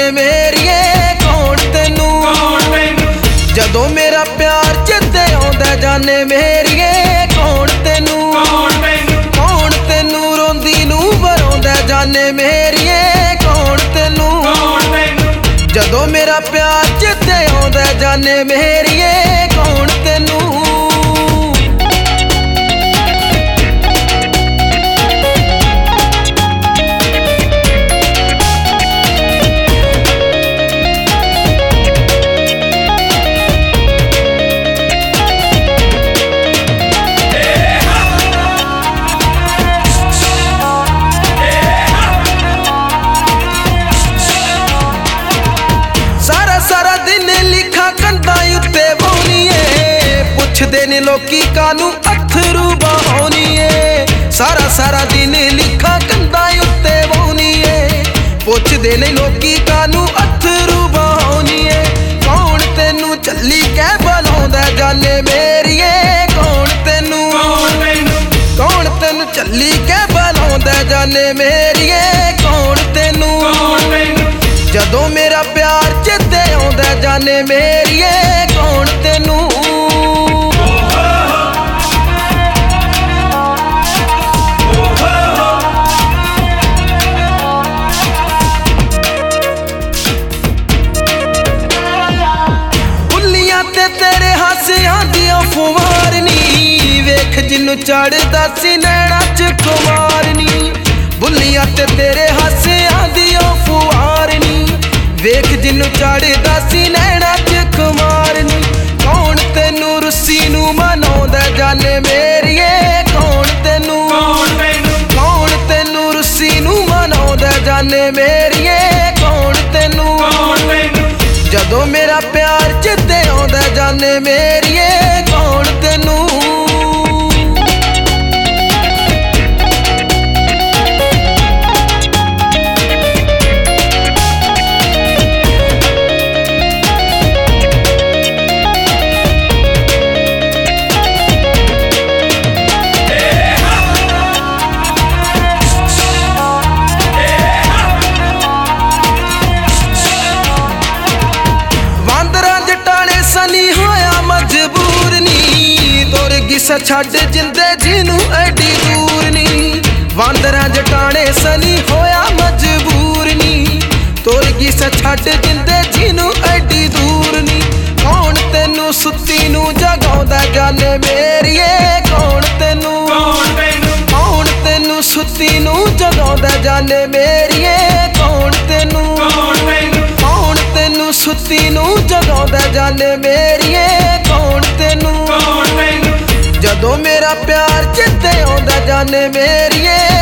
जाने मेरिए कौन तेनू जदों मेरा प्यार चित्ते आउंदा जाने मेरिए कौन तेनू रोंदी नू वराउंदा जाने मेरिए कौन तेनू जदों मेरा प्यार चित्ते आउंदा जाने मेरिए कौन तेनू सारा दिन लिखा कंधा उत्ते बौनीए पुछदे ने लोकी कानू अथरू बहाउनीए सारा दिन लिखा कंधा उत्ते बौनीए पुछदे ने लोकी कानू अथरू बहाउनीए कौन तेनू चली कै बुलाउंदा जाने मेरिए कौन तेनू चली कै बुलाउंदा जाने मेरिए कौन तेनू जदों मेरा प्यार चित्ते आउंदा जाने मेरिए कौन तेनू बुल्लियां ते तेरे हासियां दियां फुवारनी वेख जिन्नू चढ़दा सी नैना च खुमारनी बुल्लियां ते तेरे हासियां दियां फुवारनी वेख जिन्नू चढ़दा सी नैना च खुमारनी कौन तेनू रुस्सी नू मनाउंदा जाने मेरिए कौन तेनू रुस्सी नू मनाउंदा जाने मेरिए कौन तेनू जदों मेरा प्यार चित्ते आउंदा जाने मेरिए कौन तेनू छड़ जिंदे जिनू एडी दूर नी वांदरां जटाने सनी होया मजबूर नी तोर की छड़ जिंदे जिनू एडी दूर नी कौन तेनू सुत्ती नू जगाउंदा जाने मेरिए कौन तेनू सुत्ती नू जगाउंदा जाने मेरिए कौन तेनू सुत्ती नू जगाउंदा जाने मेरिए कौन तेनू जदों मेरा प्यार चित्ते आउंदा जाने मेरिए